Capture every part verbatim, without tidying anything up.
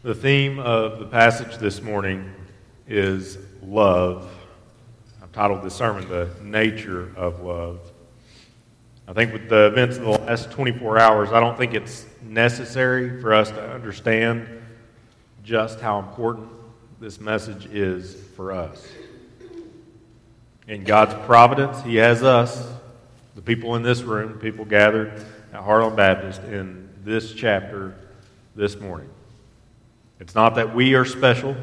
The theme of the passage this morning is love. I've titled this sermon, The Nature of Love. I think with the events of the last twenty-four hours, I don't think it's necessary for us to understand just how important this message is for us. In God's providence, He has us, the people in this room, people gathered at Harlan Baptist, in this chapter this morning. It's not that we are special,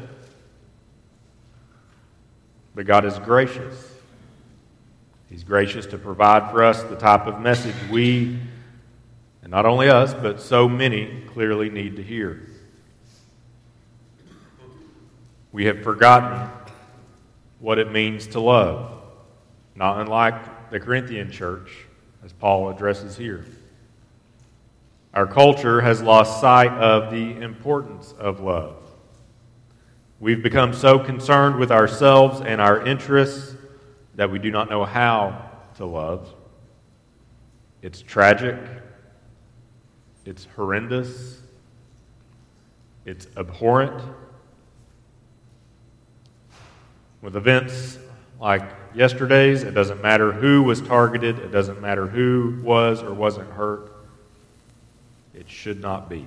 but God is gracious. He's gracious to provide for us the type of message we, and not only us, but so many clearly need to hear. We have forgotten what it means to love, not unlike the Corinthian church, as Paul addresses here. Our culture has lost sight of the importance of love. We've become so concerned with ourselves and our interests that we do not know how to love. It's tragic. It's horrendous. It's abhorrent. With events like yesterday's, it doesn't matter who was targeted. It doesn't matter who was or wasn't hurt. It should not be.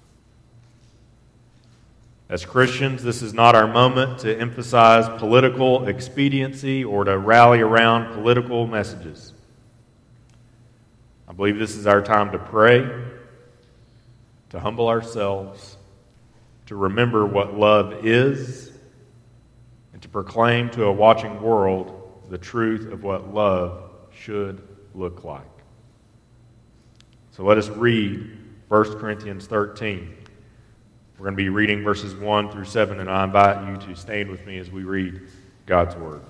As Christians, this is not our moment to emphasize political expediency or to rally around political messages. I believe this is our time to pray, to humble ourselves, to remember what love is, and to proclaim to a watching world the truth of what love should look like. So let us read First Corinthians thirteen. We're going to be reading verses one through seven, and I invite you to stand with me as we read God's Word.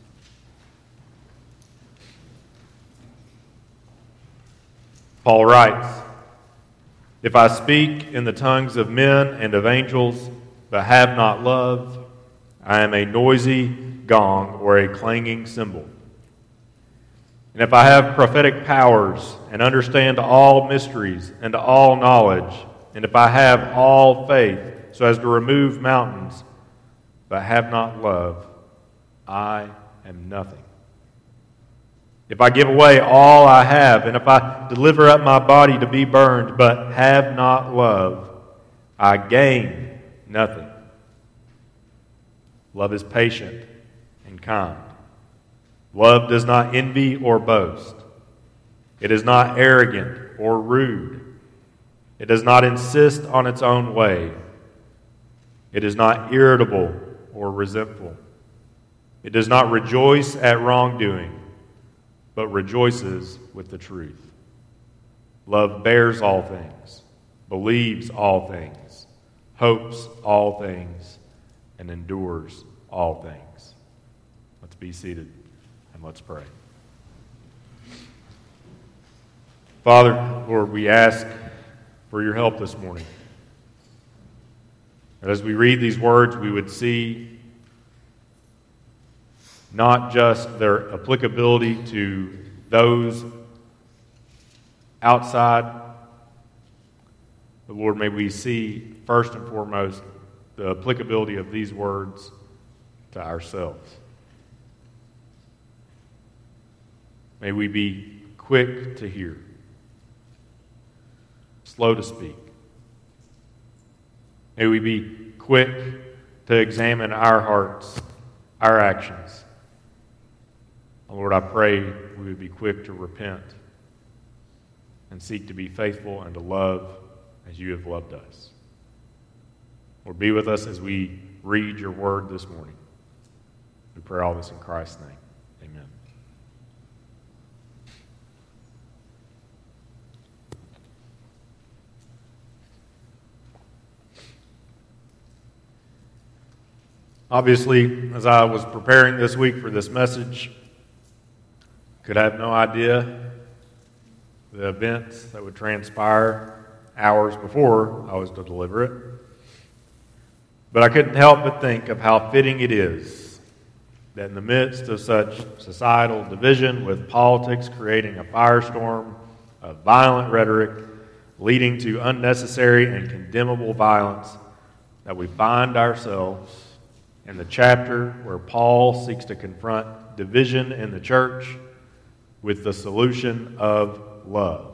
Paul writes, "If I speak in the tongues of men and of angels, but have not love, I am a noisy gong or a clanging cymbal. And if I have prophetic powers and understand all mysteries and all knowledge, and if I have all faith so as to remove mountains, but have not love, I am nothing. If I give away all I have, and if I deliver up my body to be burned, but have not love, I gain nothing. Love is patient and kind. Love does not envy or boast. It is not arrogant or rude. It does not insist on its own way. It is not irritable or resentful. It does not rejoice at wrongdoing, but rejoices with the truth. Love bears all things, believes all things, hopes all things, and endures all things." Let's be seated. And let's pray. Father, Lord, we ask for your help this morning. That as we read these words, we would see not just their applicability to those outside, but Lord, may we see first and foremost the applicability of these words to ourselves. May we be quick to hear, slow to speak. May we be quick to examine our hearts, our actions. Lord, I pray we would be quick to repent and seek to be faithful and to love as you have loved us. Lord, be with us as we read your word this morning. We pray all this in Christ's name. Amen. Obviously, as I was preparing this week for this message, could have no idea the events that would transpire hours before I was to deliver it. But I couldn't help but think of how fitting it is that in the midst of such societal division, with politics creating a firestorm of violent rhetoric leading to unnecessary and condemnable violence, that we find ourselves in the chapter where Paul seeks to confront division in the church with the solution of love.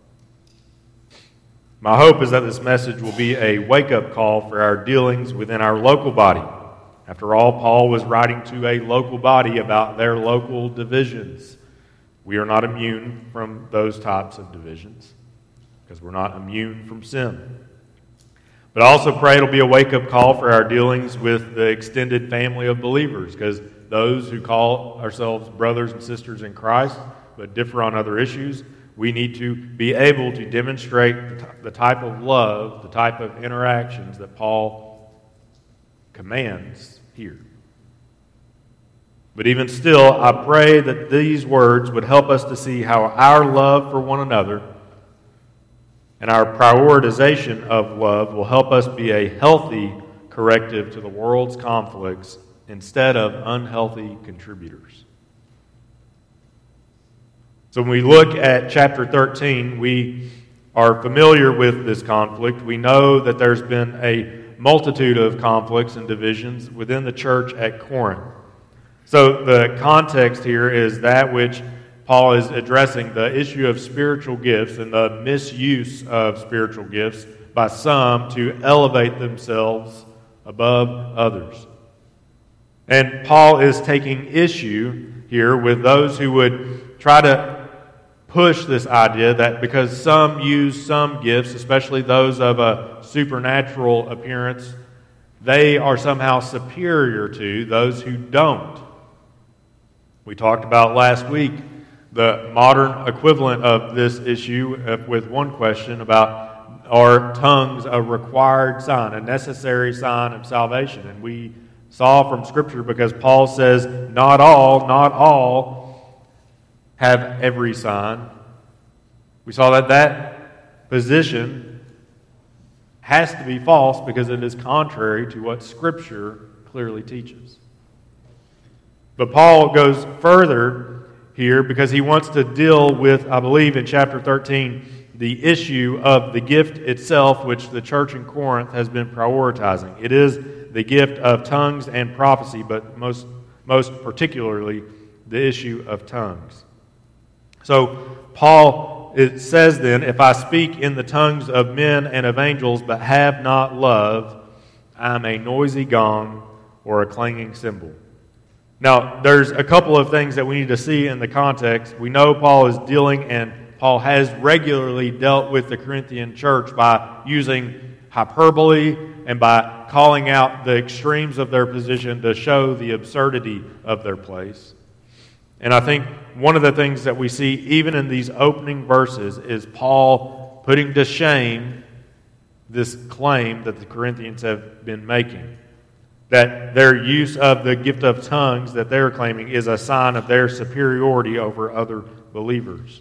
My hope is that this message will be a wake-up call for our dealings within our local body. After all, Paul was writing to a local body about their local divisions. We are not immune from those types of divisions because we're not immune from sin. But I also pray it'll be a wake-up call for our dealings with the extended family of believers, because those who call ourselves brothers and sisters in Christ but differ on other issues, we need to be able to demonstrate the type of love, the type of interactions that Paul commands here. But even still, I pray that these words would help us to see how our love for one another and our prioritization of love will help us be a healthy corrective to the world's conflicts instead of unhealthy contributors. So when we look at chapter thirteen, we are familiar with this conflict. We know that there's been a multitude of conflicts and divisions within the church at Corinth. So the context here is that which Paul is addressing, the issue of spiritual gifts and the misuse of spiritual gifts by some to elevate themselves above others. And Paul is taking issue here with those who would try to push this idea that because some use some gifts, especially those of a supernatural appearance, they are somehow superior to those who don't. We talked about last week the modern equivalent of this issue with one question about, are tongues a required sign, a necessary sign of salvation? And we saw from Scripture, because Paul says not all, not all have every sign. We saw that that position has to be false because it is contrary to what Scripture clearly teaches. But Paul goes further here because he wants to deal with, I believe in chapter thirteen, the issue of the gift itself, which the church in Corinth has been prioritizing. It is the gift of tongues and prophecy, but most, most particularly the issue of tongues. So Paul, it says then, if I speak in the tongues of men and of angels but have not love, I am a noisy gong or a clanging cymbal. Now, there's a couple of things that we need to see in the context. We know Paul is dealing, and Paul has regularly dealt with the Corinthian church by using hyperbole and by calling out the extremes of their position to show the absurdity of their place. And I think one of the things that we see even in these opening verses is Paul putting to shame this claim that the Corinthians have been making, that their use of the gift of tongues that they're claiming is a sign of their superiority over other believers.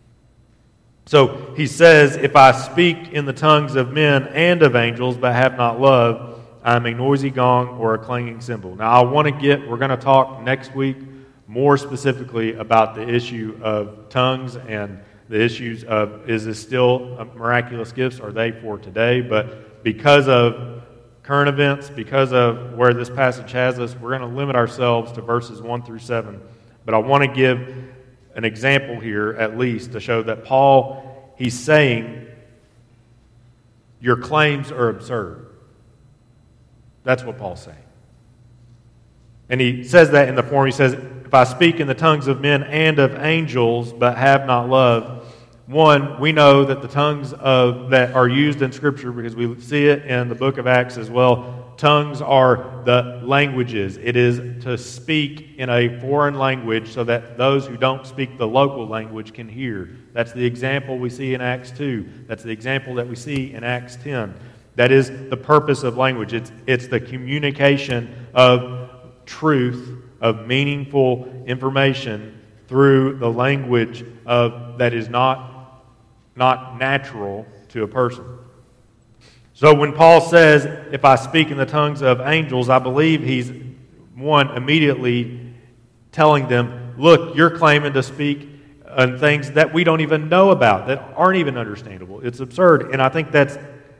So he says, if I speak in the tongues of men and of angels but have not love, I am a noisy gong or a clanging cymbal. Now I want to get, we're going to talk next week more specifically about the issue of tongues and the issues of, is this still miraculous gifts? Are they for today? But because of current events, because of where this passage has us, we're going to limit ourselves to verses one through seven. But I want to give an example here, at least, to show that Paul, he's saying, your claims are absurd. That's what Paul's saying. And he says that in the form, he says, if I speak in the tongues of men and of angels, but have not love. One, we know that the tongues of that are used in Scripture, because we see it in the book of Acts as well. Tongues are the languages. It is to speak in a foreign language so that those who don't speak the local language can hear. That's the example we see in Acts two. That's the example that we see in Acts ten. That is the purpose of language. It's, it's the communication of truth, of meaningful information through the language of that is not not natural to a person. So when Paul says, if I speak in the tongues of angels, I believe he's, one, immediately telling them, look, you're claiming to speak on things that we don't even know about, that aren't even understandable. It's absurd. And I think that's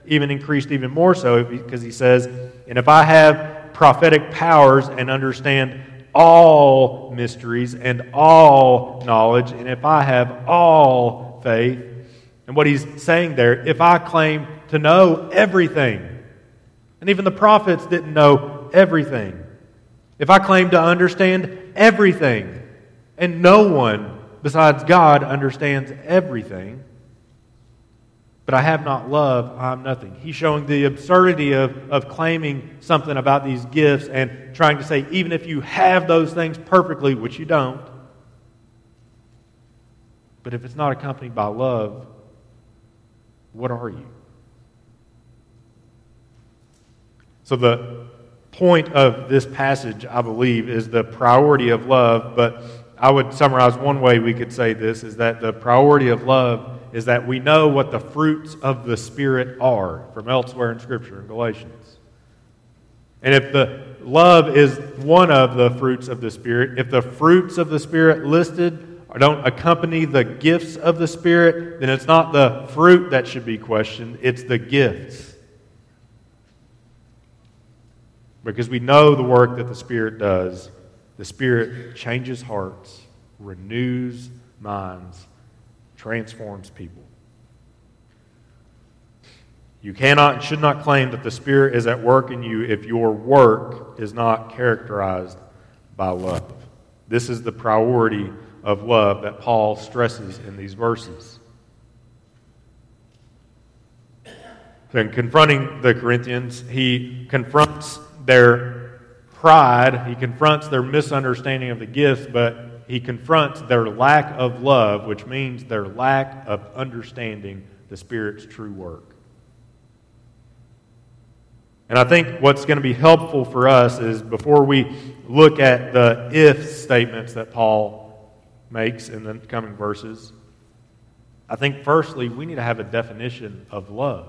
even increased even more so, because he says, and if I have prophetic powers and understand all mysteries and all knowledge, and if I have all faith, and what he's saying there, if I claim to know everything, and even the prophets didn't know everything, if I claim to understand everything, and no one besides God understands everything, but I have not love, I am nothing. He's showing the absurdity of, of claiming something about these gifts and trying to say, even if you have those things perfectly, which you don't, but if it's not accompanied by love, what are you? So the point of this passage, I believe, is the priority of love, but I would summarize one way we could say this, is that the priority of love is that we know what the fruits of the Spirit are from elsewhere in Scripture, in Galatians. And if the love is one of the fruits of the Spirit, if the fruits of the Spirit listed don't accompany the gifts of the Spirit, then it's not the fruit that should be questioned, it's the gifts. Because we know the work that the Spirit does. The Spirit changes hearts, renews minds, transforms people. You cannot and should not claim that the Spirit is at work in you if your work is not characterized by love. This is the priority of love that Paul stresses in these verses. In confronting the Corinthians, he confronts their pride, he confronts their misunderstanding of the gifts, but he confronts their lack of love, which means their lack of understanding the Spirit's true work. And I think what's going to be helpful for us is, before we look at the if statements that Paul makes in the coming verses, I think firstly we need to have a definition of love.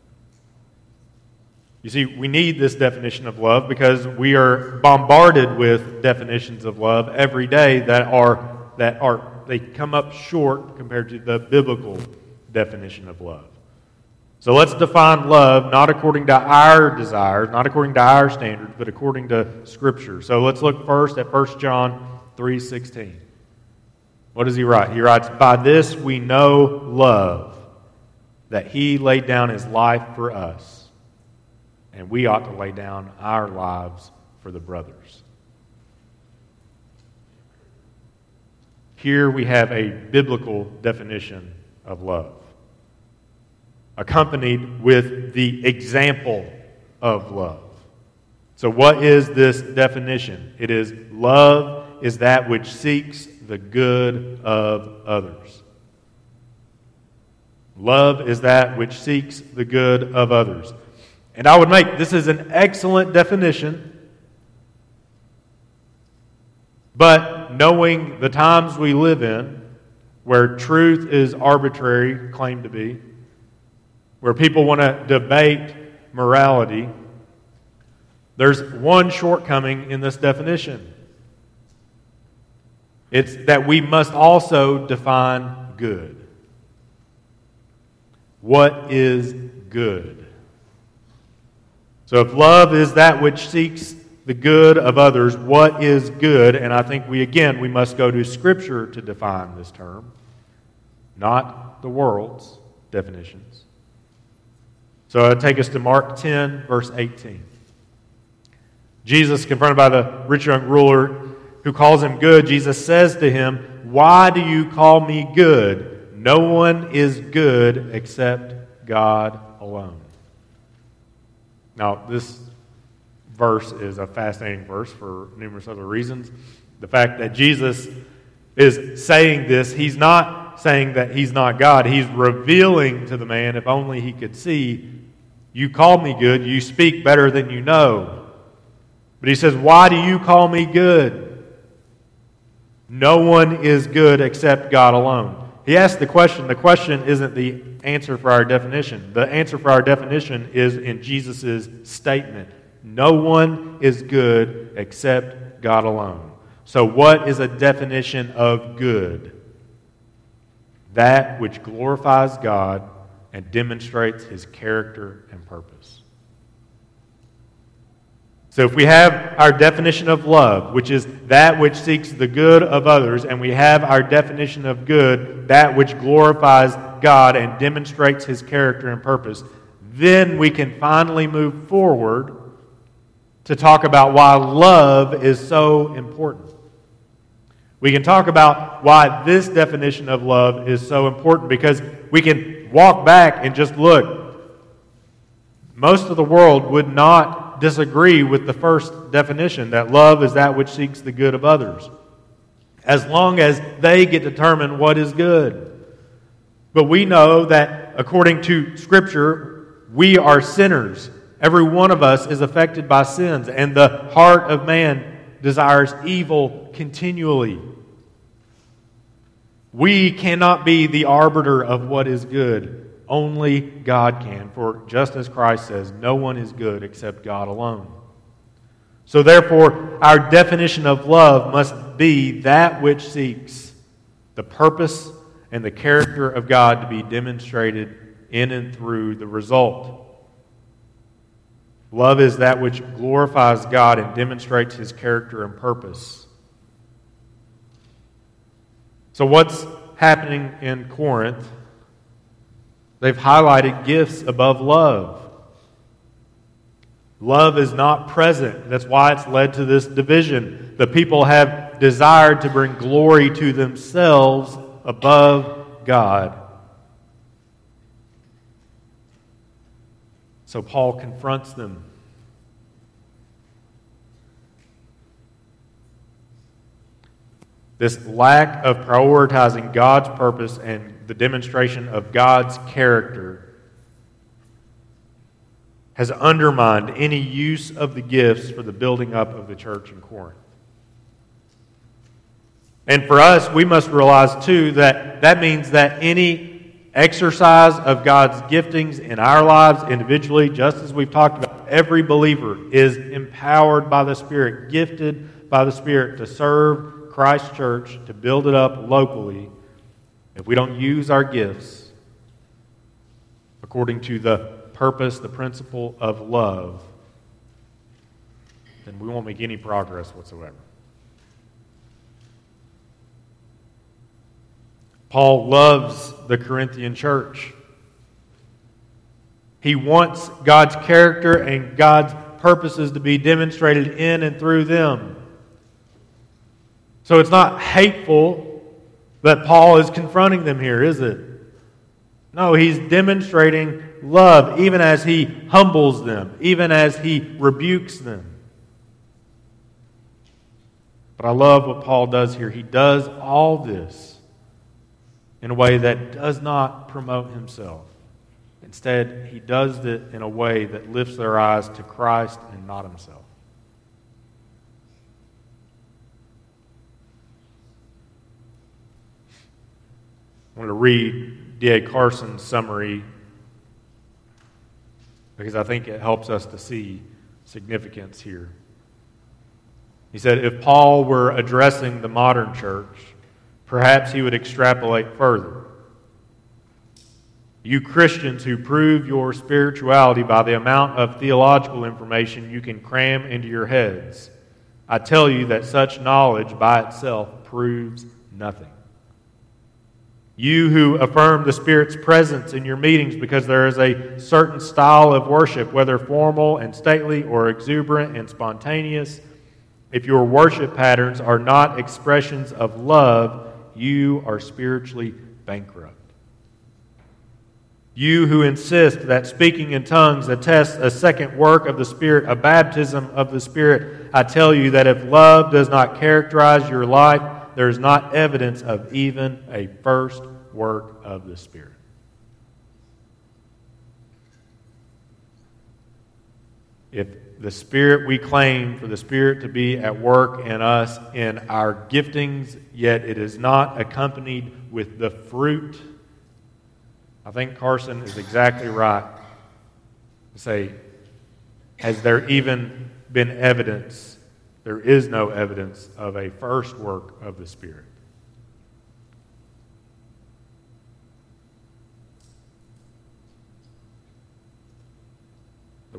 You see, we need this definition of love because we are bombarded with definitions of love every day that are that are they come up short compared to the biblical definition of love. So let's define love not according to our desires, not according to our standards, but according to Scripture. So let's look first at First John three sixteen. What does he write? He writes, "By this we know love, that He laid down His life for us, and we ought to lay down our lives for the brothers." Here we have a biblical definition of love, accompanied with the example of love. So what is this definition? It is, love is that which seeks the good of others. Love is that which seeks the good of others. And I would make this is an excellent definition, but knowing the times we live in, where truth is arbitrary, claimed to be, where people want to debate morality, there's one shortcoming in this definition. It's that we must also define good. What is good? So if love is that which seeks the good of others, what is good? And I think we, again, we must go to Scripture to define this term, not the world's definitions. So I'll take us to Mark ten, verse eighteen. Jesus, confronted by the rich young ruler who calls him good, Jesus says to him, "Why do you call me good? No one is good except God alone." Now, this verse is a fascinating verse for numerous other reasons. The fact that Jesus is saying this, he's not saying that he's not God. He's revealing to the man, if only he could see, you call me good, you speak better than you know. But he says, why do you call me good? No one is good except God alone. He asked the question. The question isn't the answer for our definition. The answer for our definition is in Jesus' statement. No one is good except God alone. So what is a definition of good? That which glorifies God and demonstrates his character and purpose. So if we have our definition of love, which is that which seeks the good of others, and we have our definition of good, that which glorifies God and demonstrates his character and purpose, then we can finally move forward to talk about why love is so important. We can talk about why this definition of love is so important because we can walk back and just look. Most of the world would not disagree with the first definition, that love is that which seeks the good of others, as long as they get to determine what is good. But we know that according to Scripture, we are sinners. Every one of us is affected by sins, and the heart of man desires evil continually. We cannot be the arbiter of what is good. Only God can. For just as Christ says, no one is good except God alone. So therefore, our definition of love must be that which seeks the purpose and the character of God to be demonstrated in and through the result. Love is that which glorifies God and demonstrates his character and purpose. So what's happening in Corinth? They've highlighted gifts above love. Love is not present. That's why it's led to this division. The people have desired to bring glory to themselves above God. So Paul confronts them. This lack of prioritizing God's purpose and the demonstration of God's character has undermined any use of the gifts for the building up of the church in Corinth. And for us, we must realize too that that means that any exercise of God's giftings in our lives individually, just as we've talked about, every believer is empowered by the Spirit, gifted by the Spirit to serve Christ's church, to build it up locally. If we don't use our gifts according to the purpose, the principle of love, then we won't make any progress whatsoever. Paul loves the Corinthian church. He wants God's character and God's purposes to be demonstrated in and through them. So it's not hateful that Paul is confronting them here, is it? No, he's demonstrating love even as he humbles them, even as he rebukes them. But I love what Paul does here. He does all this in a way that does not promote himself. Instead, he does it in a way that lifts their eyes to Christ and not himself. I want to read D A Carson's summary because I think it helps us to see significance here. He said, if Paul were addressing the modern church, perhaps he would extrapolate further. You Christians who prove your spirituality by the amount of theological information you can cram into your heads, I tell you that such knowledge by itself proves nothing. You who affirm the Spirit's presence in your meetings because there is a certain style of worship, whether formal and stately or exuberant and spontaneous, if your worship patterns are not expressions of love, you are spiritually bankrupt. You who insist that speaking in tongues attests a second work of the Spirit, a baptism of the Spirit, I tell you that if love does not characterize your life, there is not evidence of even a first work of the Spirit. If the Spirit we claim for the Spirit to be at work in us in our giftings, yet it is not accompanied with the fruit, I think Carson is exactly right to say, has there even been evidence? There is no evidence of a first work of the Spirit.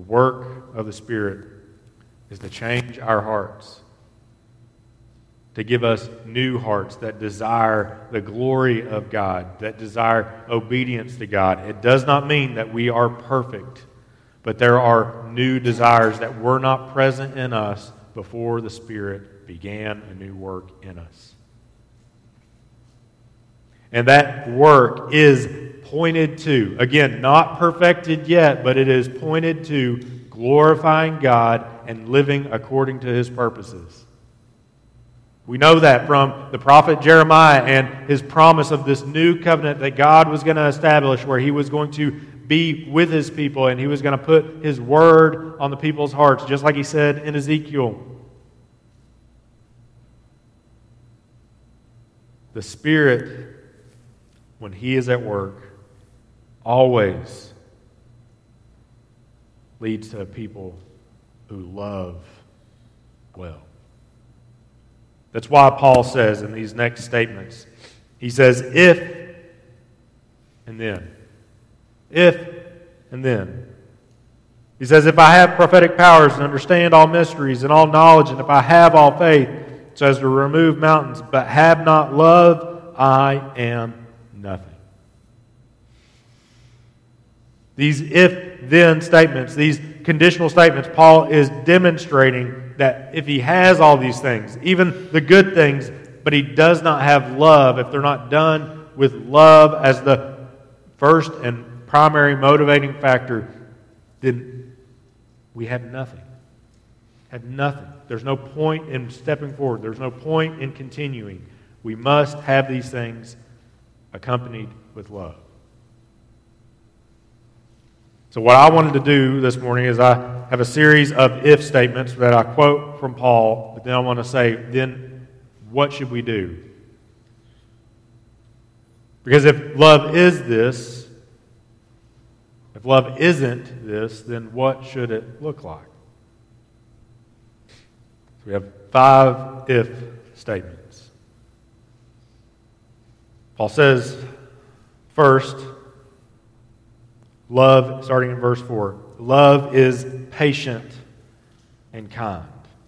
The work of the Spirit is to change our hearts, to give us new hearts that desire the glory of God, that desire obedience to God. It does not mean that we are perfect, but there are new desires that were not present in us before the Spirit began a new work in us. And that work is pointed to, again, not perfected yet, but it is pointed to glorifying God and living according to His purposes. We know that from the prophet Jeremiah and his promise of this new covenant that God was going to establish, where He was going to be with His people and He was going to put His word on the people's hearts, just like He said in Ezekiel. The Spirit, when He is at work, always leads to a people who love well. That's why Paul says in these next statements, he says, if and then. If and then. He says, if I have prophetic powers and understand all mysteries and all knowledge, and if I have all faith, so as to remove mountains, but have not love, I am nothing. These if-then statements, these conditional statements, Paul is demonstrating that if he has all these things, even the good things, but he does not have love, if they're not done with love as the first and primary motivating factor, then we have nothing. Have nothing. There's no point in stepping forward. There's no point in continuing. We must have these things accompanied with love. So what I wanted to do this morning is I have a series of if statements that I quote from Paul, but then I want to say, then what should we do? Because if love is this, if love isn't this, then what should it look like? So we have five if statements. Paul says, first, love, starting in verse four, love is patient and kind.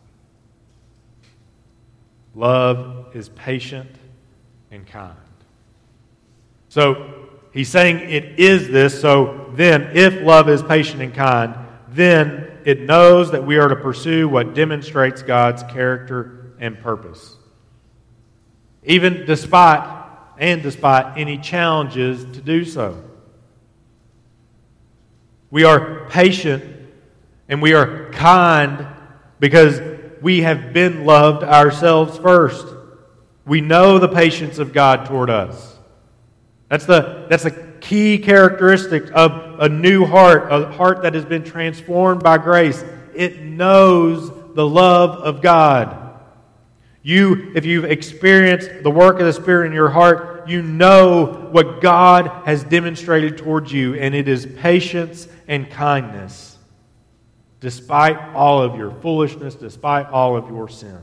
Love is patient and kind. So he's saying it is this, so then if love is patient and kind, then it knows that we are to pursue what demonstrates God's character and purpose. Even despite and despite any challenges to do so. We are patient and we are kind because we have been loved ourselves first. We know the patience of God toward us. That's the, that's a key characteristic of a new heart, a heart that has been transformed by grace. It knows the love of God. You, if you've experienced the work of the Spirit in your heart, you know what God has demonstrated towards you, and it is patience and kindness, despite all of your foolishness, despite all of your sin.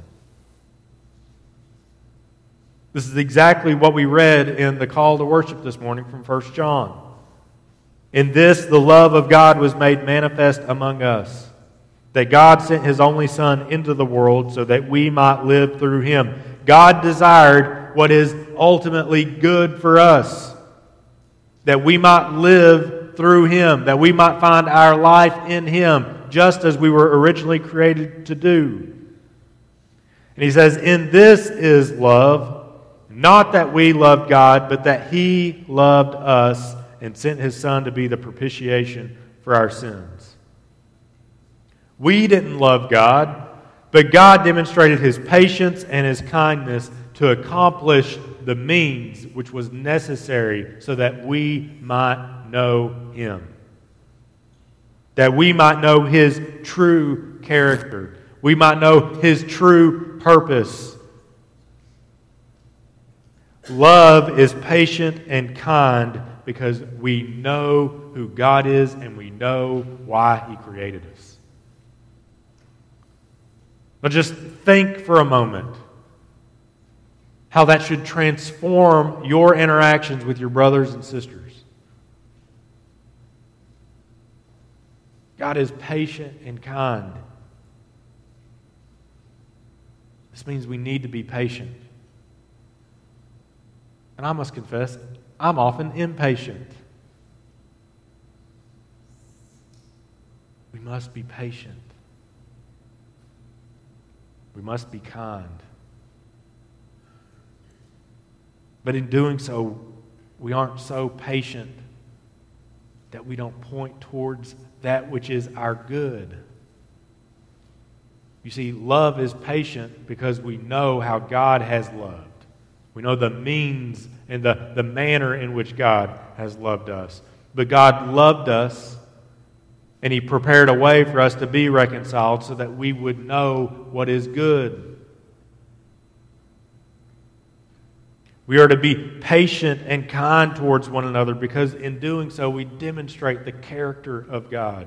This is exactly what we read in the call to worship this morning from First John. In this, the love of God was made manifest among us, that God sent His only Son into the world so that we might live through Him. God desired what is ultimately good for us, that we might live through Him, that we might find our life in Him, just as we were originally created to do. And He says, in this is love, not that we loved God, but that He loved us and sent His Son to be the propitiation for our sins. We didn't love God, but God demonstrated His patience and His kindness to accomplish the means which was necessary so that we might know Him. That we might know His true character. We might know His true purpose. Love is patient and kind because we know who God is and we know why He created us. But just think for a moment how that should transform your interactions with your brothers and sisters. God is patient and kind. This means we need to be patient. And I must confess, I'm often impatient. We must be patient. We must be kind. But in doing so, we aren't so patient that we don't point towards that which is our good. You see, love is patient because we know how God has loved. We know the means and the, the manner in which God has loved us. But God loved us, and He prepared a way for us to be reconciled so that we would know what is good. We are to be patient and kind towards one another because in doing so we demonstrate the character of God.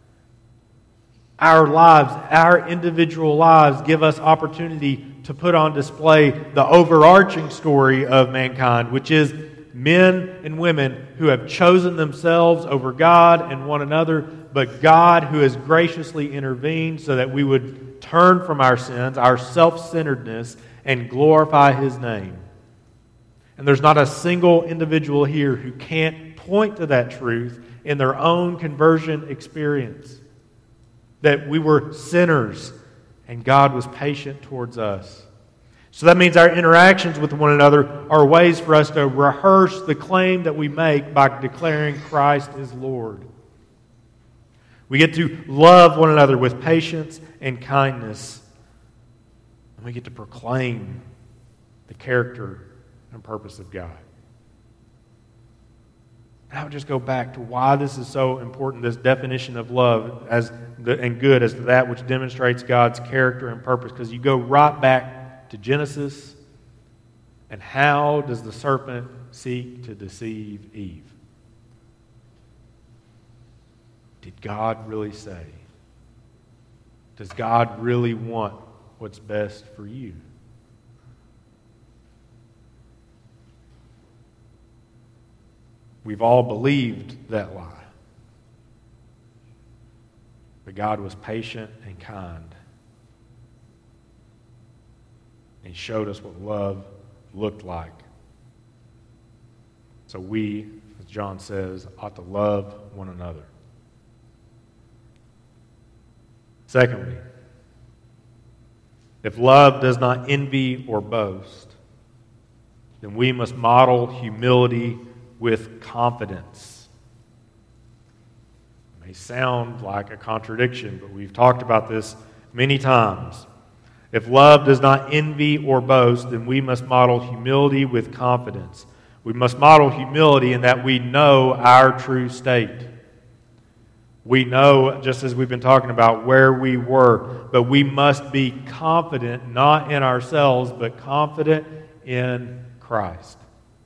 Our lives, our individual lives give us opportunity to put on display the overarching story of mankind, which is men and women who have chosen themselves over God and one another, but God who has graciously intervened so that we would turn from our sins, our self-centeredness, and glorify His name. And there's not a single individual here who can't point to that truth in their own conversion experience. That we were sinners and God was patient towards us. So that means our interactions with one another are ways for us to rehearse the claim that we make by declaring Christ is Lord. We get to love one another with patience and kindness. And we get to proclaim the character and purpose of God. And I would just go back to why this is so important, this definition of love as the, and good as that which demonstrates God's character and purpose. Because you go right back to Genesis, and how does the serpent seek to deceive Eve? Did God really say? Does God really want what's best for you? We've all believed that lie. But God was patient and kind. And He showed us what love looked like. So we, as John says, ought to love one another. Secondly, if love does not envy or boast, then we must model humility with confidence. It may sound like a contradiction, but we've talked about this many times. If love does not envy or boast, then we must model humility with confidence. We must model humility in that we know our true state. We know, just as we've been talking about, where we were, but we must be confident, not in ourselves, but confident in Christ.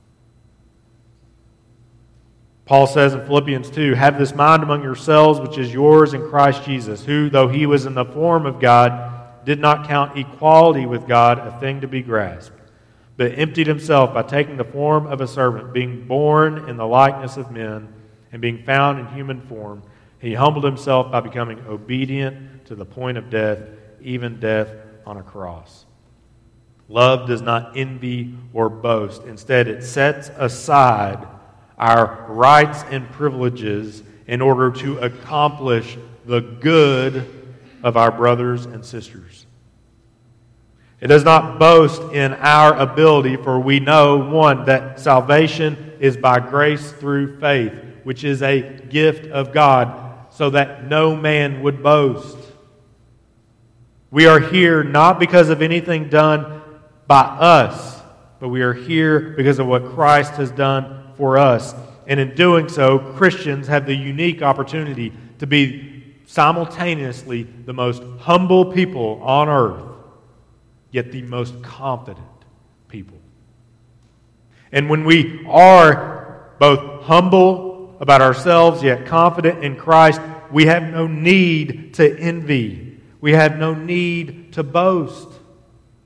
Paul says in Philippians two, "Have this mind among yourselves, which is yours in Christ Jesus, who, though He was in the form of God, did not count equality with God a thing to be grasped, but emptied Himself by taking the form of a servant, being born in the likeness of men, and being found in human form. He humbled Himself by becoming obedient to the point of death, even death on a cross." Love does not envy or boast. Instead, it sets aside our rights and privileges in order to accomplish the good of our brothers and sisters. It does not boast in our ability, for we know, one, that salvation is by grace through faith, which is a gift of God, so that no man would boast. We are here not because of anything done by us, but we are here because of what Christ has done for us. And in doing so, Christians have the unique opportunity to be simultaneously the most humble people on earth, yet the most confident people. And when we are both humble about ourselves, yet confident in Christ, we have no need to envy. We have no need to boast.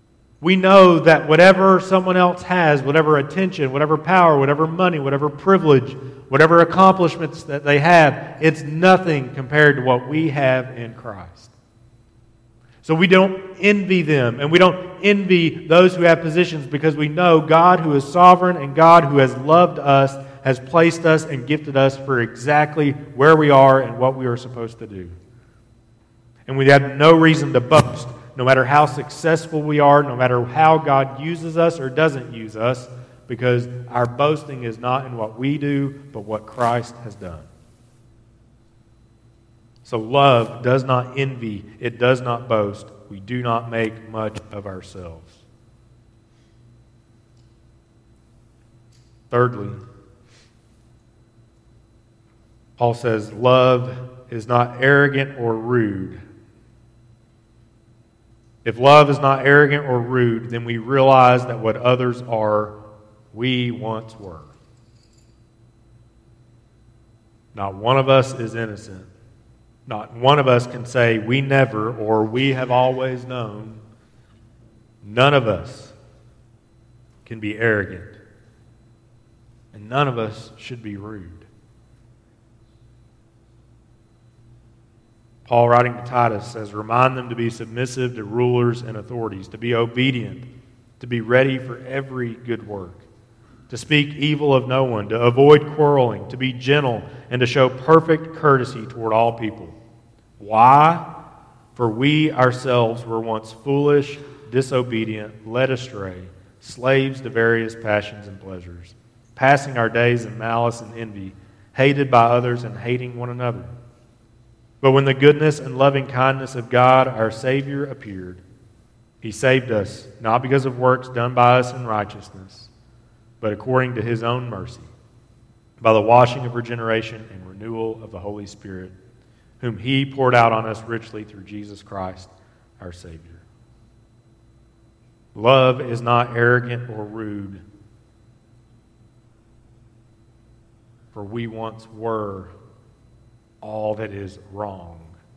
We know that whatever someone else has, whatever attention, whatever power, whatever money, whatever privilege, whatever accomplishments that they have, it's nothing compared to what we have in Christ. So we don't envy them, and we don't envy those who have positions, because we know God who is sovereign and God who has loved us has placed us and gifted us for exactly where we are and what we are supposed to do. And we have no reason to boast, no matter how successful we are, no matter how God uses us or doesn't use us, because our boasting is not in what we do, but what Christ has done. So love does not envy, it does not boast. We do not make much of ourselves. Thirdly, Paul says love is not arrogant or rude. If love is not arrogant or rude, then we realize that what others are, we once were. Not one of us is innocent. Not one of us can say we never or we have always known. None of us can be arrogant. And none of us should be rude. Paul, writing to Titus, says, remind them to be submissive to rulers and authorities, to be obedient, to be ready for every good work, to speak evil of no one, to avoid quarreling, to be gentle, and to show perfect courtesy toward all people. Why? For we ourselves were once foolish, disobedient, led astray, slaves to various passions and pleasures, passing our days in malice and envy, hated by others and hating one another. But when the goodness and loving kindness of God, our Savior, appeared, He saved us, not because of works done by us in righteousness, but according to His own mercy, by the washing of regeneration and renewal of the Holy Spirit, whom He poured out on us richly through Jesus Christ, our Savior. Love is not arrogant or rude, for we once were all that is wrong.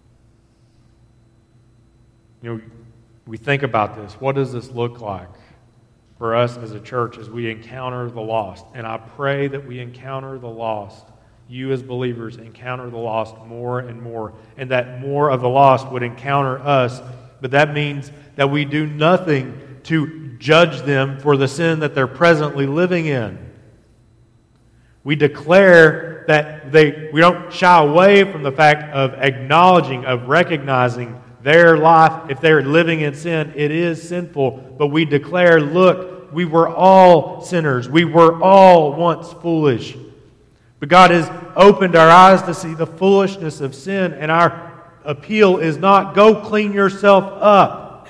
You know, we think about this. What does this look like for us as a church as we encounter the lost? And I pray that we encounter the lost. You as believers encounter the lost more and more, and that more of the lost would encounter us. But that means that we do nothing to judge them for the sin that they're presently living in. We declare that they we don't shy away from the fact of acknowledging, of recognizing their life. If they're living in sin, it is sinful. But we declare, look, we were all sinners. We were all once foolish. But God has opened our eyes to see the foolishness of sin, and our appeal is not go clean yourself up.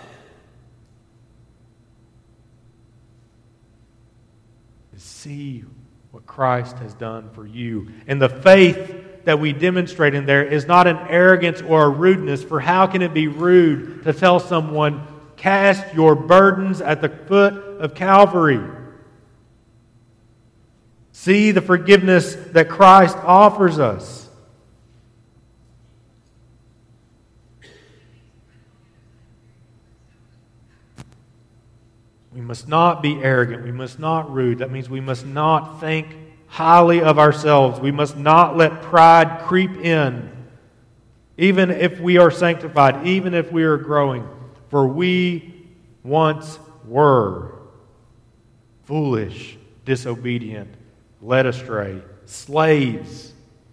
It's see what Christ has done for you. And the faith that we demonstrate in there is not an arrogance or a rudeness, for how can it be rude to tell someone, cast your burdens at the foot of Calvary? See the forgiveness that Christ offers us. We must not be arrogant. We must not rude. That means we must not think highly of ourselves. We must not let pride creep in, even if we are sanctified, even if we are growing. For we once were foolish, disobedient, led astray, slaves.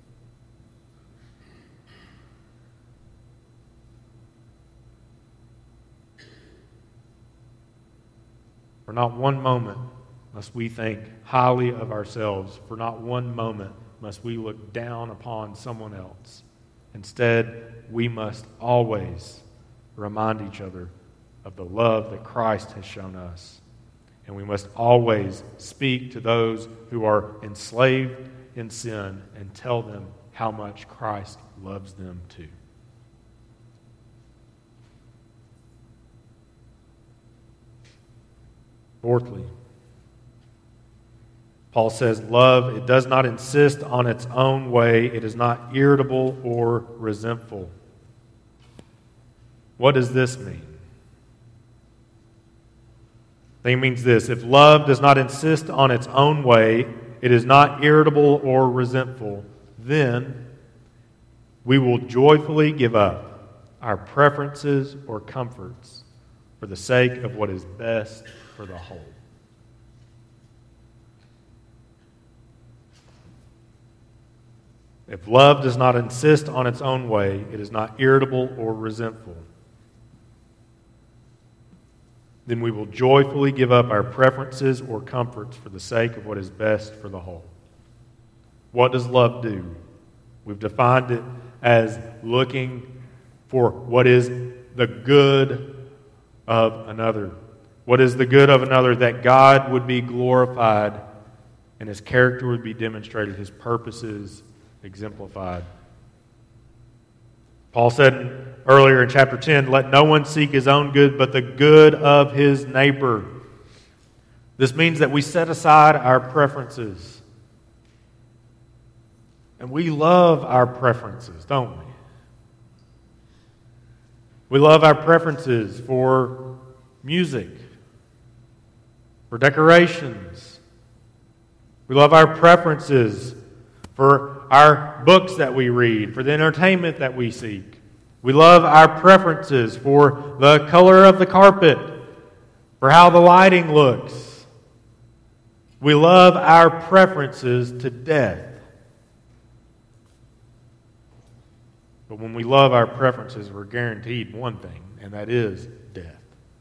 For not one moment must we think highly of ourselves. For not one moment must we look down upon someone else. Instead, we must always remind each other of the love that Christ has shown us. And we must always speak to those who are enslaved in sin and tell them how much Christ loves them too. Fourthly, Paul says, love, it does not insist on its own way. It is not irritable or resentful. What does this mean? I think it means this: if love does not insist on its own way, it is not irritable or resentful, then we will joyfully give up our preferences or comforts for the sake of what is best for the whole. If love does not insist on its own way, it is not irritable or resentful, then we will joyfully give up our preferences or comforts for the sake of what is best for the whole. What does love do? We've defined it as looking for what is the good of another. What is the good of another? That God would be glorified and His character would be demonstrated, His purposes exemplified. Paul said earlier in chapter ten, let no one seek his own good, but the good of his neighbor. This means that we set aside our preferences. And we love our preferences, don't we? We love our preferences for music, for decorations. We love our preferences for our books that we read, for the entertainment that we seek. We love our preferences for the color of the carpet, for how the lighting looks. We love our preferences to death. But when we love our preferences, we're guaranteed one thing, and that is death.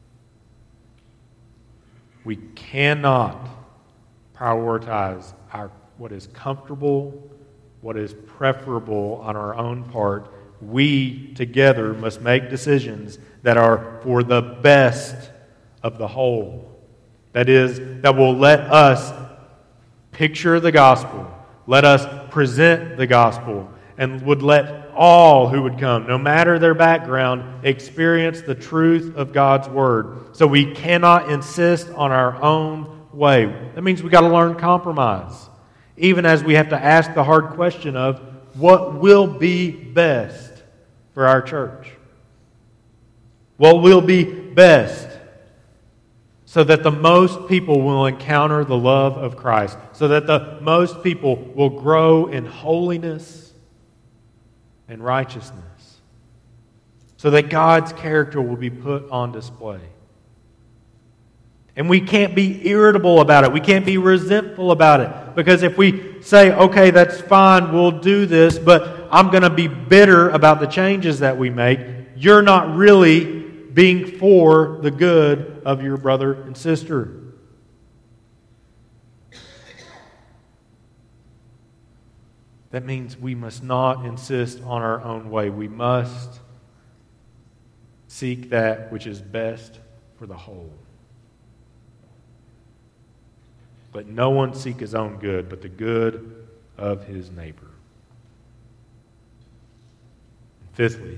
We cannot prioritize our what is comfortable, what is preferable on our own part. We together must make decisions that are for the best of the whole. That is, that will let us picture the gospel, let us present the gospel, and would let all who would come, no matter their background, experience the truth of God's Word. So we cannot insist on our own way. That means we've got to learn compromise. Even as we have to ask the hard question of what will be best for our church? What will be best so that the most people will encounter the love of Christ, so that the most people will grow in holiness and righteousness, so that God's character will be put on display. And we can't be irritable about it. We can't be resentful about it. Because if we say, okay, that's fine, we'll do this, but I'm going to be bitter about the changes that we make, you're not really being for the good of your brother and sister. That means we must not insist on our own way. We must seek that which is best for the whole. Let no one seek his own good, but the good of his neighbor. Fifthly,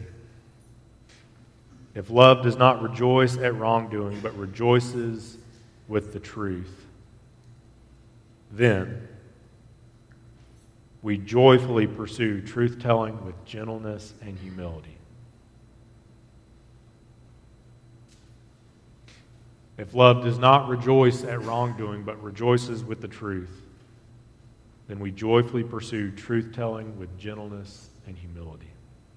if love does not rejoice at wrongdoing, but rejoices with the truth, then we joyfully pursue truth-telling with gentleness and humility. If love does not rejoice at wrongdoing, but rejoices with the truth, then we joyfully pursue truth-telling with gentleness and humility.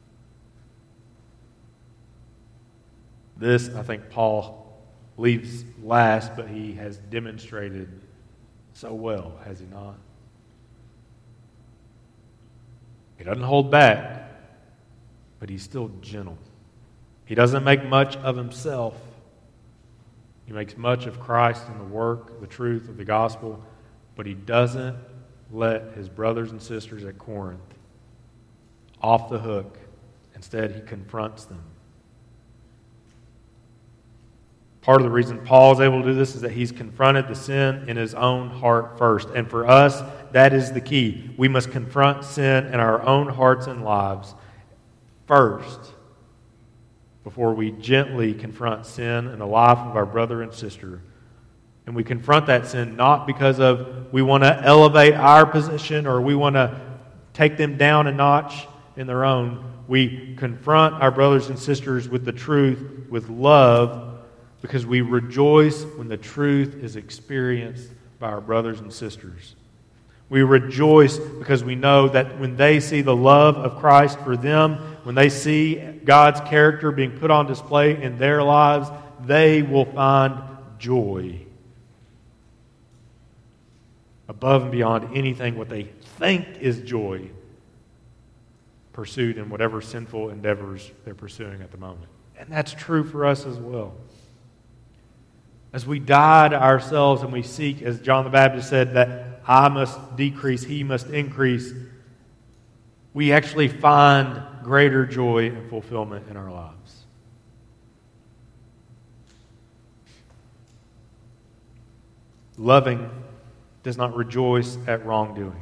This, I think, Paul leaves last, but he has demonstrated so well, has he not? He doesn't hold back, but he's still gentle. He doesn't make much of himself. He makes much of Christ and the work, the truth of the gospel, but he doesn't let his brothers and sisters at Corinth off the hook. Instead, he confronts them. Part of the reason Paul is able to do this is that he's confronted the sin in his own heart first. And for us, that is the key. We must confront sin in our own hearts and lives first, before we gently confront sin in the life of our brother and sister. And we confront that sin not because of we want to elevate our position or we want to take them down a notch in their own. We confront our brothers and sisters with the truth, with love, because we rejoice when the truth is experienced by our brothers and sisters. We rejoice because we know that when they see the love of Christ for them, when they see God's character being put on display in their lives, they will find joy above and beyond anything what they think is joy pursued in whatever sinful endeavors they're pursuing at the moment. And that's true for us as well. As we die to ourselves and we seek, as John the Baptist said, that I must decrease, he must increase, we actually find greater joy and fulfillment in our lives. Loving does not rejoice at wrongdoing.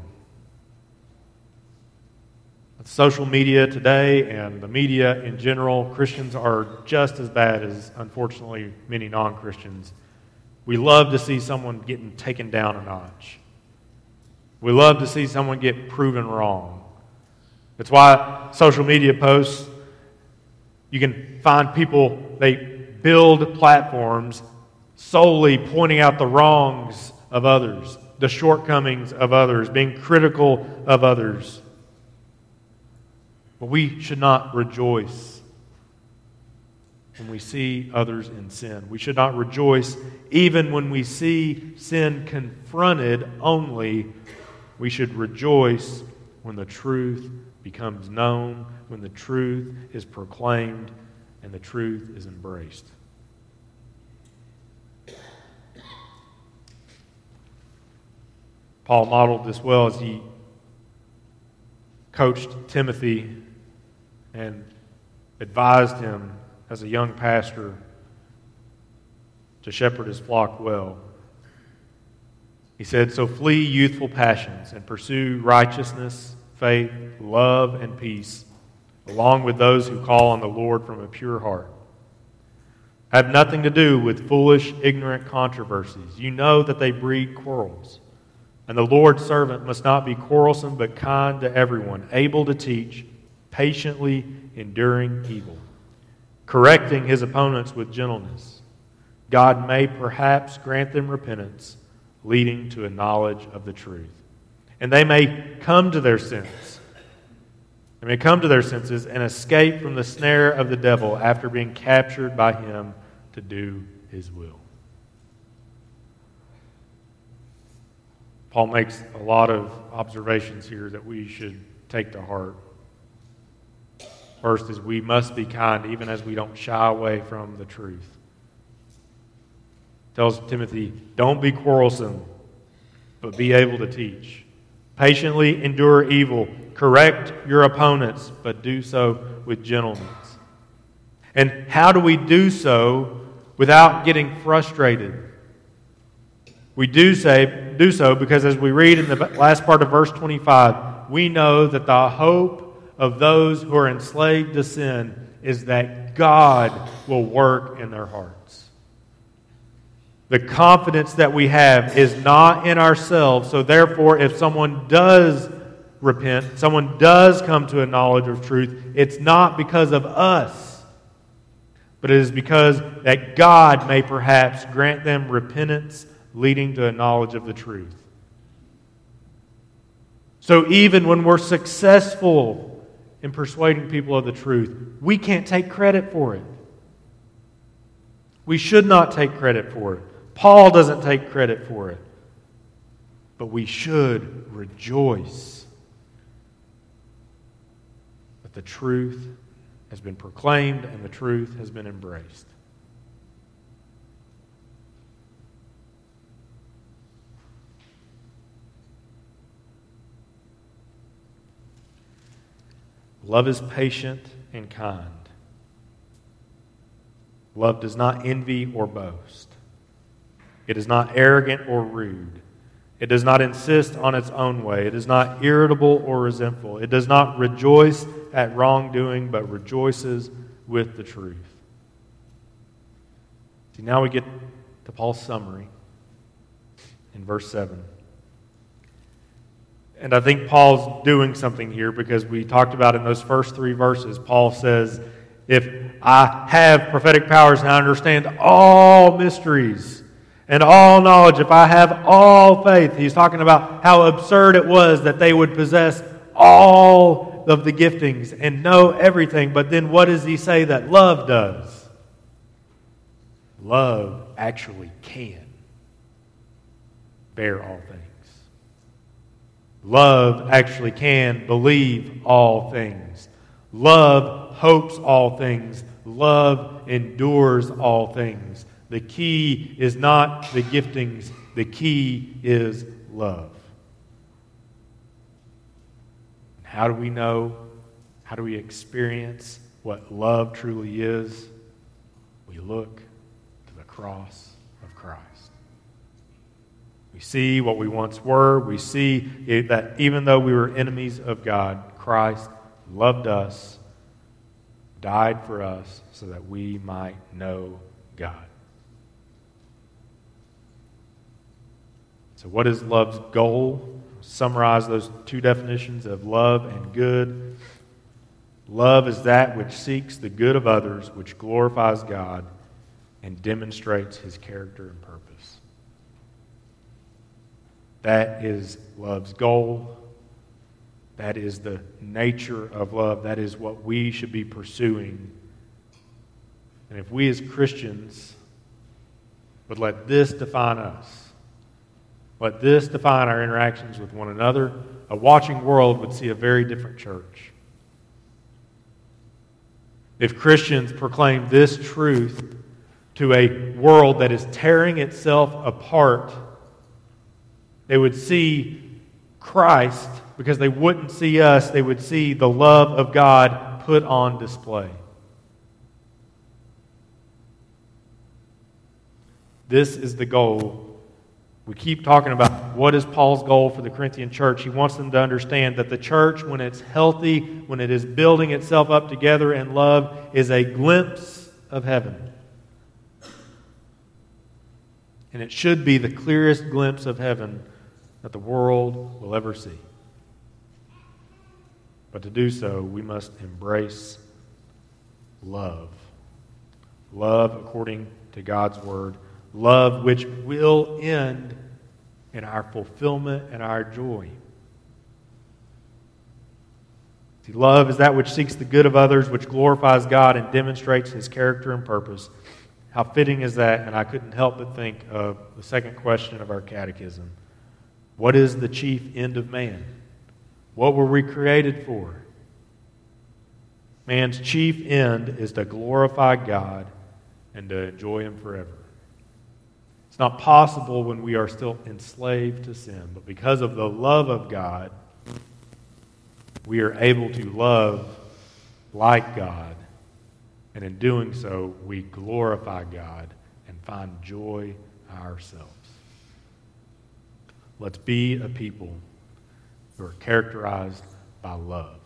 With social media today and the media in general, Christians are just as bad as, unfortunately, many non-Christians. We love to see someone getting taken down a notch. We love to see someone get proven wrong. That's why social media posts, you can find people, they build platforms solely pointing out the wrongs of others, the shortcomings of others, being critical of others. But we should not rejoice when we see others in sin. We should not rejoice even when we see sin confronted only. We should rejoice when the truth becomes known, when the truth is proclaimed, and the truth is embraced. Paul modeled this well as he coached Timothy and advised him as a young pastor to shepherd his flock well. He said, "So flee youthful passions and pursue righteousness, faith, love, and peace, along with those who call on the Lord from a pure heart. Have nothing to do with foolish, ignorant controversies. You know that they breed quarrels. And the Lord's servant must not be quarrelsome, but kind to everyone, able to teach, patiently enduring evil, correcting his opponents with gentleness. God may perhaps grant them repentance, leading to a knowledge of the truth. And they may come to their sense. They may come to their senses and escape from the snare of the devil after being captured by him to do his will." Paul makes a lot of observations here that we should take to heart. First is we must be kind even as we don't shy away from the truth. Tells Timothy, don't be quarrelsome, but be able to teach. Patiently endure evil. Correct your opponents, but do so with gentleness. And how do we do so without getting frustrated? We do say do so because as we read in the last part of verse twenty-five, we know that the hope of those who are enslaved to sin is that God will work in their hearts. The confidence that we have is not in ourselves, so therefore if someone does repent, someone does come to a knowledge of truth, it's not because of us, but it is because that God may perhaps grant them repentance leading to a knowledge of the truth. So even when we're successful in persuading people of the truth, we can't take credit for it. We should not take credit for it. Paul doesn't take credit for it. But we should rejoice that the truth has been proclaimed and the truth has been embraced. Love is patient and kind. Love does not envy or boast. It is not arrogant or rude. It does not insist on its own way. It is not irritable or resentful. It does not rejoice at wrongdoing, but rejoices with the truth. See, now we get to Paul's summary in verse seven. And I think Paul's doing something here because we talked about in those first three verses, Paul says, if I have prophetic powers and I understand all mysteries and all knowledge, if I have all faith. He's talking about how absurd it was that they would possess all of the giftings and know everything. But then what does he say that love does? Love actually can bear all things. Love actually can believe all things. Love hopes all things. Love endures all things. The key is not the giftings. The key is love. How do we know? How do we experience what love truly is? We look to the cross of Christ. We see what we once were. We see that even though we were enemies of God, Christ loved us, died for us so that we might know God. So what is love's goal? Summarize those two definitions of love and good. Love is that which seeks the good of others, which glorifies God and demonstrates His character and purpose. That is love's goal. That is the nature of love. That is what we should be pursuing. And if we as Christians would let this define us, let this define our interactions with one another, a watching world would see a very different church. If Christians proclaim this truth to a world that is tearing itself apart, they would see Christ, because they wouldn't see us, they would see the love of God put on display. This is the goal. We keep talking about what is Paul's goal for the Corinthian church. He wants them to understand that the church, when it's healthy, when it is building itself up together in love, is a glimpse of heaven. And it should be the clearest glimpse of heaven that the world will ever see. But to do so, we must embrace love. Love according to God's Word. Love which will end in our fulfillment and our joy. See, love is that which seeks the good of others, which glorifies God and demonstrates His character and purpose. How fitting is that? And I couldn't help but think of the second question of our catechism. What is the chief end of man? What were we created for? Man's chief end is to glorify God and to enjoy Him forever. It's not possible when we are still enslaved to sin, but because of the love of God, we are able to love like God, and in doing so, we glorify God and find joy ourselves. Let's be a people who are characterized by love.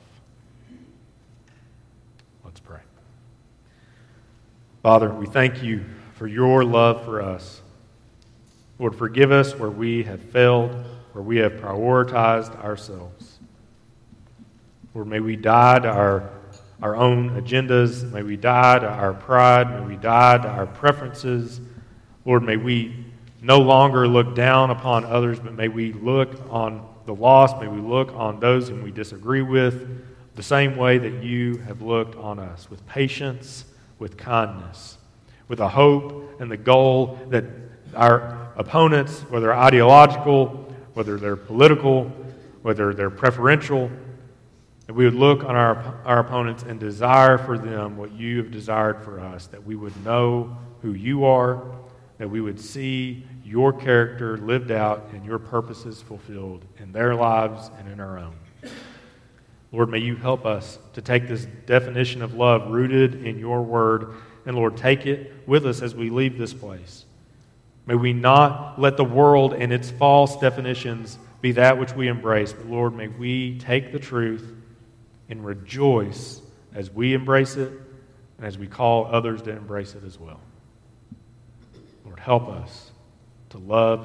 Let's pray. Father, we thank You for Your love for us. Lord, forgive us where we have failed, where we have prioritized ourselves. Lord, may we die to our, our own agendas. May we die to our pride. May we die to our preferences. Lord, may we no longer look down upon others, but may we look on the lost. May we look on those whom we disagree with the same way that You have looked on us, with patience, with kindness, with a hope and the goal that our opponents, whether ideological, whether they're political, whether they're preferential, that we would look on our, our opponents and desire for them what You have desired for us, that we would know who You are, that we would see Your character lived out and Your purposes fulfilled in their lives and in our own. Lord, may You help us to take this definition of love rooted in Your Word, and Lord, take it with us as we leave this place. May we not let the world and its false definitions be that which we embrace, but Lord, may we take the truth and rejoice as we embrace it and as we call others to embrace it as well. Lord, help us to love